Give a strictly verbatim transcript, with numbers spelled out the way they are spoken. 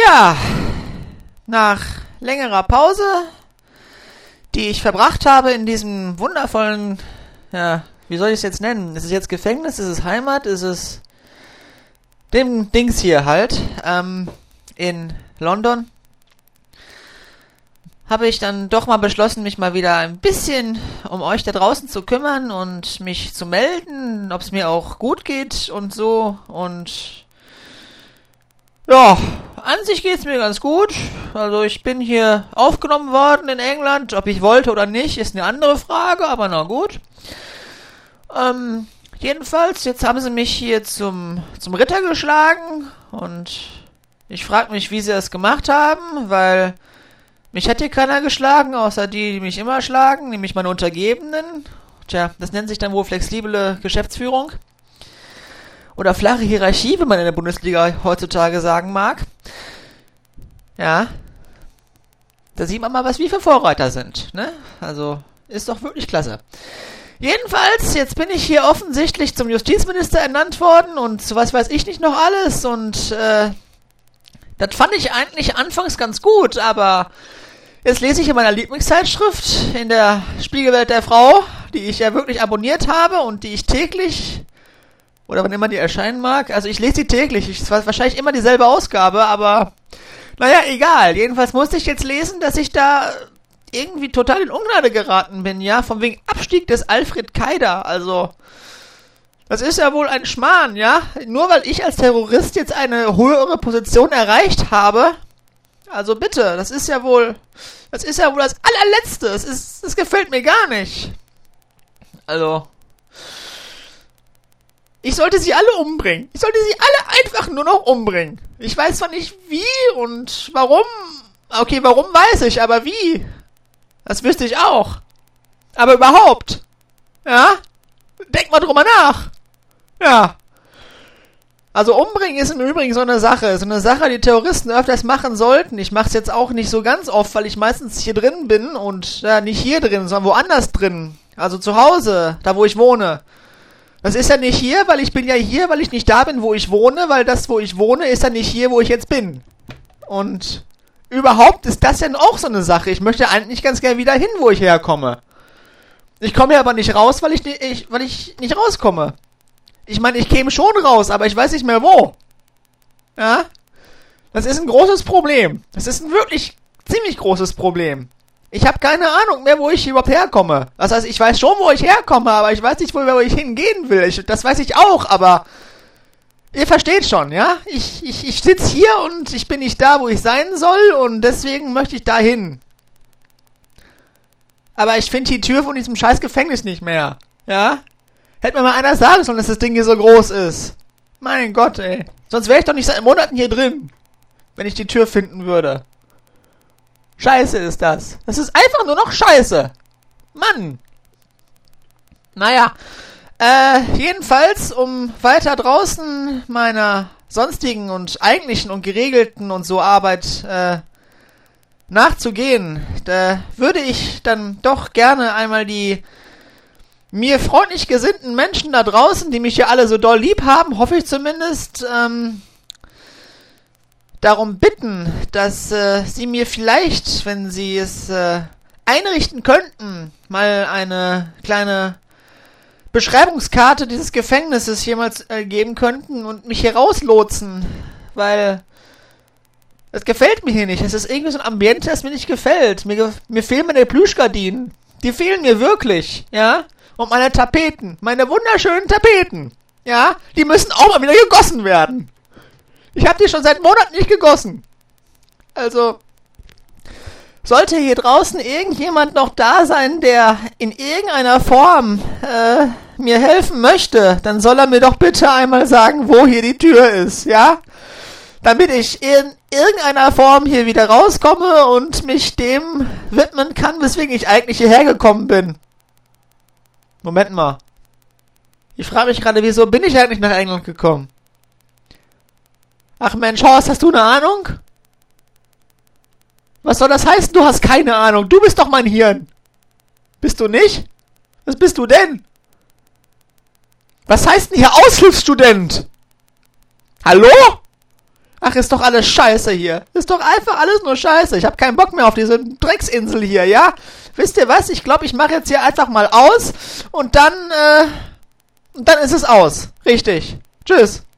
Ja, nach längerer Pause, die ich verbracht habe in diesem wundervollen, ja, wie soll ich es jetzt nennen? Ist es jetzt Gefängnis? Ist es Heimat? Ist es dem Dings hier halt, ähm, in London? Habe ich dann doch mal beschlossen, mich mal wieder ein bisschen um euch da draußen zu kümmern und mich zu melden, ob es mir auch gut geht und so. Und ja, an sich geht's mir ganz gut. Also ich bin hier aufgenommen worden in England. Ob ich wollte oder nicht, ist eine andere Frage, aber na gut. Ähm, jedenfalls, jetzt haben sie mich hier zum, zum Ritter geschlagen und ich frage mich, wie sie das gemacht haben, weil mich hat hier keiner geschlagen, außer die, die mich immer schlagen, nämlich meine Untergebenen. Tja, das nennt sich dann wohl flexible Geschäftsführung. Oder flache Hierarchie, wenn man in der Bundesliga heutzutage sagen mag. Ja. Da sieht man mal, was wir für Vorreiter sind, ne? Also, ist doch wirklich klasse. Jedenfalls, jetzt bin ich hier offensichtlich zum Justizminister ernannt worden und so was weiß ich nicht noch alles und, äh, das fand ich eigentlich anfangs ganz gut, aber jetzt lese ich in meiner Lieblingszeitschrift, in der Spiegelwelt der Frau, die ich ja wirklich abonniert habe und die ich täglich, oder wann immer die erscheinen mag, also ich lese sie täglich, es war wahrscheinlich immer dieselbe Ausgabe, aber naja, egal. Jedenfalls musste ich jetzt lesen, dass ich da irgendwie total in Ungnade geraten bin, ja, von wegen Abstieg des Alfred Keider, also das ist ja wohl ein Schmarrn, ja? Nur weil ich als Terrorist jetzt eine höhere Position erreicht habe. Also bitte, das ist ja wohl, das ist ja wohl das allerletzte. Das ist, das gefällt mir gar nicht. Also, ich sollte sie alle umbringen. Ich sollte sie alle einfach nur noch umbringen. Ich weiß zwar nicht wie und warum. Okay, warum weiß ich, aber wie? Das wüsste ich auch. Aber überhaupt. Ja? Denk mal drüber nach. Ja. Also umbringen ist im Übrigen so eine Sache. So eine Sache, die Terroristen öfters machen sollten. Ich mache es jetzt auch nicht so ganz oft, weil ich meistens hier drin bin und ja, nicht hier drin, sondern woanders drin. Also zu Hause, da wo ich wohne. Das ist ja nicht hier, weil ich bin ja hier, weil ich nicht da bin, wo ich wohne, weil das, wo ich wohne, ist ja nicht hier, wo ich jetzt bin. Und überhaupt ist das ja auch so eine Sache. Ich möchte eigentlich ganz gerne wieder hin, wo ich herkomme. Ich komme hier aber nicht raus, weil ich, ich, weil ich nicht rauskomme. Ich meine, ich käme schon raus, aber ich weiß nicht mehr wo. Ja? Das ist ein großes Problem. Das ist ein wirklich ziemlich großes Problem. Ich habe keine Ahnung mehr, wo ich überhaupt herkomme. Das heißt, ich weiß schon, wo ich herkomme, aber ich weiß nicht, wo, wo ich hingehen will. Ich, das weiß ich auch, aber ihr versteht schon, ja? Ich, ich, ich sitze hier und ich bin nicht da, wo ich sein soll und deswegen möchte ich da hin. Aber ich finde die Tür von diesem scheiß Gefängnis nicht mehr. Ja? Hätte mir mal einer sagen sollen, dass das Ding hier so groß ist. Mein Gott, ey. Sonst wäre ich doch nicht seit Monaten hier drin, wenn ich die Tür finden würde. Scheiße ist das. Das ist einfach nur noch Scheiße. Mann. Naja. Äh, jedenfalls, um weiter draußen meiner sonstigen und eigentlichen und geregelten und so Arbeit, äh, nachzugehen, da würde ich dann doch gerne einmal die mir freundlich gesinnten Menschen da draußen, die mich ja alle so doll lieb haben, hoffe ich zumindest, ähm, darum bitten, dass äh, sie mir vielleicht, wenn sie es äh, einrichten könnten, mal eine kleine Beschreibungskarte dieses Gefängnisses jemals äh, geben könnten und mich hier rauslotsen, weil das gefällt mir hier nicht. Es ist irgendwie so ein Ambiente, das mir nicht gefällt. Mir, mir fehlen meine Plüschgardinen. Die fehlen mir wirklich, ja? Und meine Tapeten, meine wunderschönen Tapeten, ja? Die müssen auch mal wieder gegossen werden. Ich habe die schon seit Monaten nicht gegossen. Also, sollte hier draußen irgendjemand noch da sein, der in irgendeiner Form äh, mir helfen möchte, dann soll er mir doch bitte einmal sagen, wo hier die Tür ist, ja? Damit ich in irgendeiner Form hier wieder rauskomme und mich dem widmen kann, weswegen ich eigentlich hierher gekommen bin. Moment mal. Ich frage mich gerade, wieso bin ich eigentlich nach England gekommen? Ach Mensch, Horst, hast du eine Ahnung? Was soll das heißen, du hast keine Ahnung? Du bist doch mein Hirn. Bist du nicht? Was bist du denn? Was heißt denn hier Aushilfsstudent? Hallo? Ach, ist doch alles scheiße hier. Ist doch einfach alles nur scheiße. Ich habe keinen Bock mehr auf diese Drecksinsel hier, ja? Wisst ihr was? Ich glaube, ich mache jetzt hier einfach mal aus und dann, äh, und dann ist es aus. Richtig. Tschüss.